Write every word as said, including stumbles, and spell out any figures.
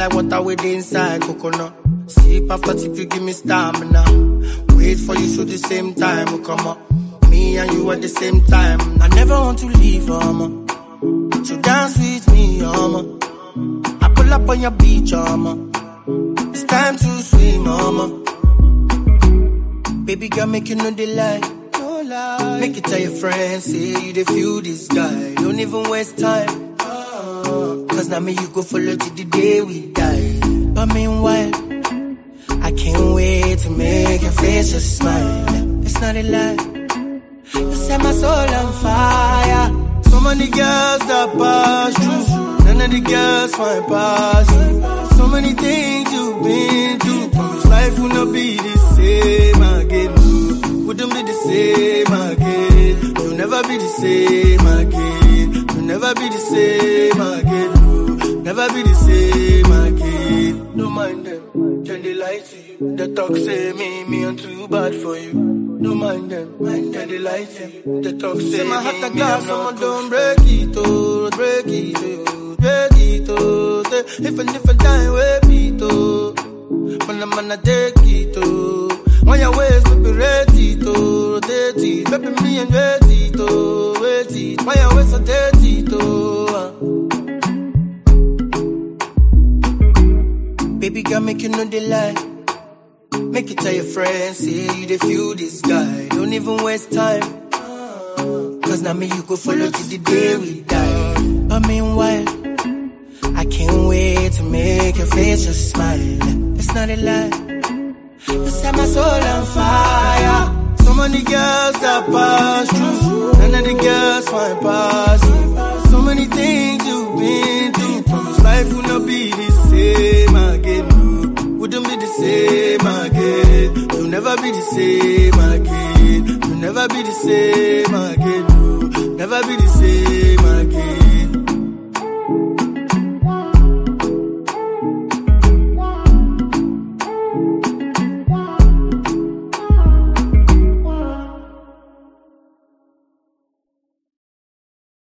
like water with inside coconut. Sip after tip, you give me stamina. Wait for you so the same time will come up. Me and you at the same time. I never want to leave, mama. So dance with me, mama. I pull up on your beach, mama. It's time to swim, mama. Baby girl, make you know the lie. No lie. Make it tell your friends, say you dey feel this guy. Don't even waste time. Oh. Cause now me you go follow till the day we die. But meanwhile, I can't wait to make your face just smile. It's not a lie. You set my soul on fire. So many girls that pass through, none of the girls find pass you. So many things you've been through. Promise life will not be the same again. Wouldn't be the same again. You'll never be the same again. You'll never be the same again. Never be the same again. Don't mind them, can they lie to you? The talk say me, me I'm too bad for you. Don't mind them, mind them, they lie to you. The talk say my heart a glass, someone don't break it, oh, break it, oh, break it, oh. If and if I die, wait it, oh. When I'm gonna take it, oh. On your ways, baby, ready to rotate it. Baby, me and ready to wait it. On your ways, I take it, oh. Baby girl, make you know the lie. Make it tell your friends, say you dey feel this guy. Don't even waste time. Cause now me you go follow till the day we die. But meanwhile, I can't wait to make your face just smile. It's not a lie. You set my soul on fire. So many girls that pass through, none of the girls find pass you. So many things you've been through. Promise life will not be the same again. Wouldn't be the same again. You'll never be the same again. You'll never be the same again. Never be the same.